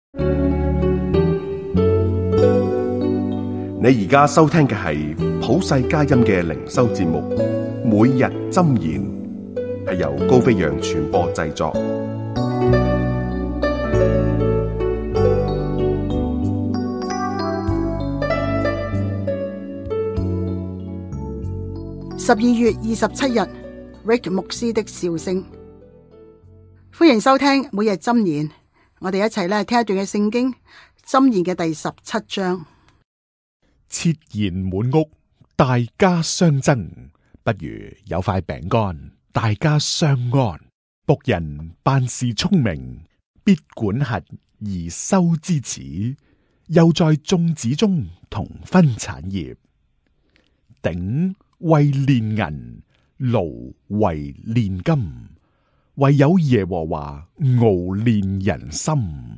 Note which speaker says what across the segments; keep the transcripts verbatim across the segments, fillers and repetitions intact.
Speaker 1: 你而家收聽嘅係普世佳音嘅靈修節目，每日箴言，係由高飛揚傳播製作。
Speaker 2: 十二月二十七日 Rick 牧師的笑聲，歡迎收聽每日箴言。我哋一齊咧聽一段嘅聖經箴言嘅第十七章。
Speaker 3: 設筵滿屋，大家相爭，不如有塊餅乾，大家相安。僕人辦事聰明，必管轄而收之始，又在眾子中同分產業。鼎為煉銀，爐為煉金，唯有耶和華熬煉人心。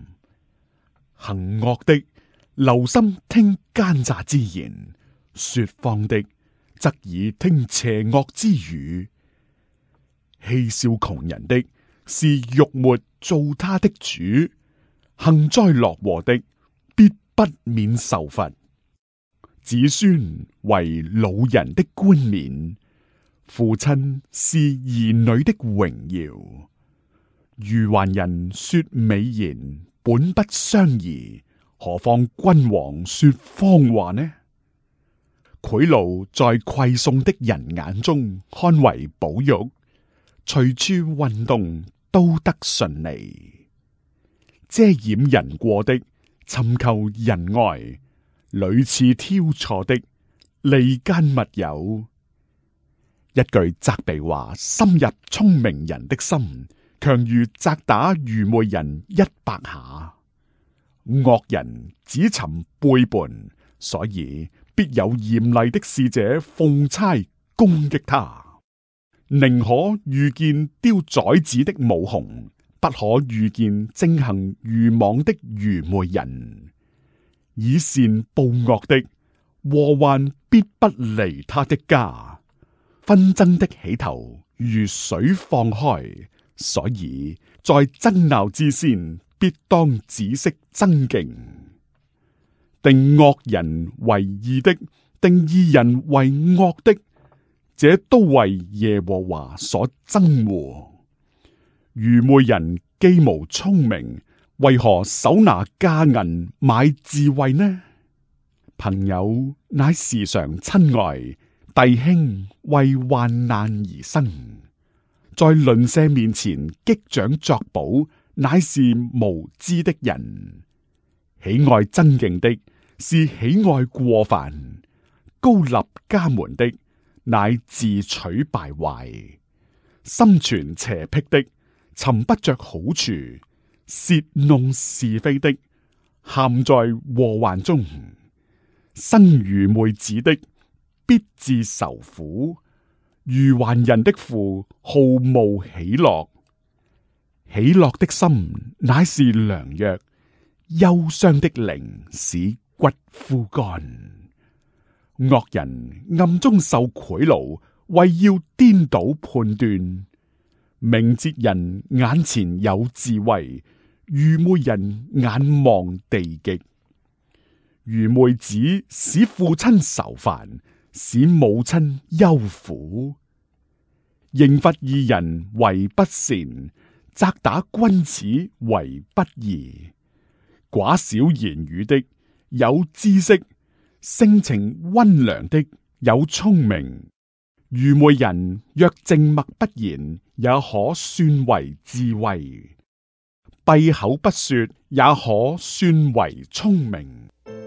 Speaker 3: 行惡的留心聽奸詐之言，說謊的則耳聽邪惡之語。戲笑窮人的是辱沒造他的主，幸災樂禍的必不免受罰。子孫為老人的冠冕，父親是兒女的榮耀。愚頑人說美言，本不相宜，何況君王說謊話呢？賄賂在饋送的人眼中看為寶玉，隨處運動都得順利。遮掩人過的尋求仁愛，屢次挑錯的離間密友。一句責備話深入聰明人的心，強如責打愚昧人一百下。惡人只尋背叛，所以必有嚴厲的使者奉差攻擊他。寧可遇見丟崽子的母熊，不可遇見正行愚妄的愚昧人。以善報惡的禍患必不離他的家。紛爭的起頭如水放開，所以在爭鬧之先必當止息爭競。定惡人為義的，定義人為惡的，這都為耶和華所憎惡。愚昧人既無聰明，為何手拿價銀買智慧呢？朋友乃時常親愛，弟兄為患難而生。在鄰舍面前擊掌作保，乃是無知的人。喜愛爭競的是喜愛過犯，高立家門的乃自取敗壞。心存邪僻的尋不着好處，竊弄是非的陷在禍患中。生愚昧子的必致愁苦，愚頑人的父毫無喜樂。喜樂的心乃是良藥，憂傷的靈使骨枯乾。惡人暗中受賄賂，為要顛倒判斷。明哲人眼前有智慧，愚昧人眼望地極。愚昧子使父親愁煩，使母親憂苦。刑罰義人為不善，責打君子為不義。寡少言語的有知識，性情溫良的有聰明。愚昧人若靜默不言，也可算為智慧。閉口不說，也可算為聰明。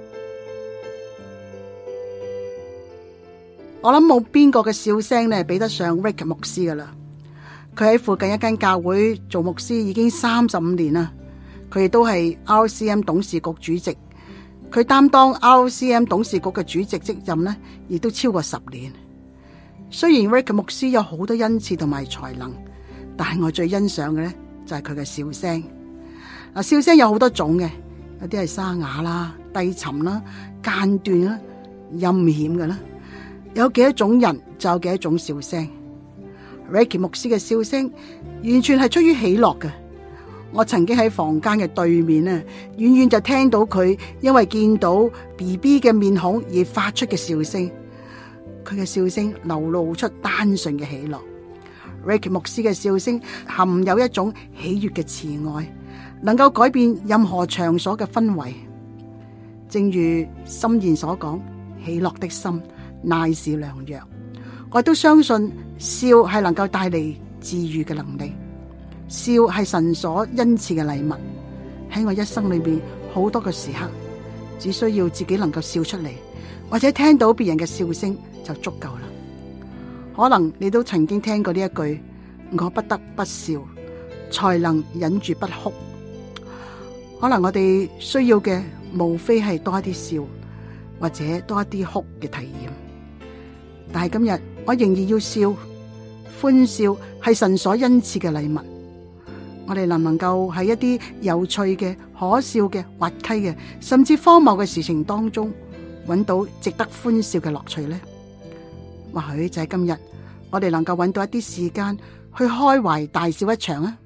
Speaker 2: 我諗冇邊個嘅笑聲呢比得上 Rick 牧師噶啦。佢喺附近一間教會做牧師已經三十五年啦。佢亦都係 R C M 董事局主席。佢擔當 R C M 董事局嘅主席職任呢，亦都超過十年。雖然 Rick 牧師有好多恩賜同埋才能，但係我最欣賞嘅呢就係佢嘅笑聲。嗱，笑聲有好多種嘅，有啲係沙啞啦、低沉啦、間斷啦、陰險嘅啦。有幾多種人就有幾多種笑聲。Rick 牧師嘅笑聲完全係出於喜樂嘅， 我曾經喺房間嘅對面呢，遠遠就聽到佢因為見到 B B 嘅面孔而發出嘅笑聲。佢嘅笑聲流露出單純嘅喜樂。Rick 牧師嘅笑聲含有一種喜悅嘅慈愛，能夠改變任何場所嘅氛圍。正如箴言所講，喜樂的心乃是良藥。我都相信笑係能夠帶嚟治癒嘅能力。笑係神所恩賜嘅禮物。喺我一生裏面好多個時刻，只需要自己能夠笑出嚟，或者聽到別人嘅笑聲就足夠啦。可能你都曾經聽過呢一句：我不得不笑，才能忍住不哭。可能我哋需要嘅無非係多一啲笑，或者多一啲哭嘅體驗。但係今日我仍然要笑，歡笑係神所恩賜嘅禮物。我哋能唔能夠喺一啲有趣嘅、可笑嘅、滑稽嘅，甚至荒謬嘅事情當中，揾到值得歡笑嘅樂趣呢？或許就係今日，我哋能夠揾到一啲時間去開懷大笑一場啊！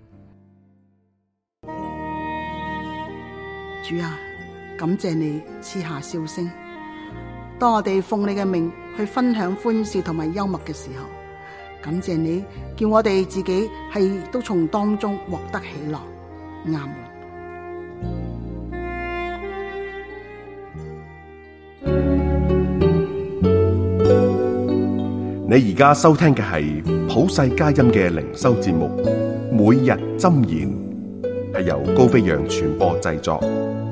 Speaker 2: 主啊，感謝你賜下笑聲。當我哋奉你嘅命去分享歡笑同埋幽默嘅時候，感謝你叫我哋自己係都從當中獲得喜樂。阿門。
Speaker 1: 你而家收聽嘅係普世佳音嘅靈修節目《每日箴言》，係由高飛揚傳播製作，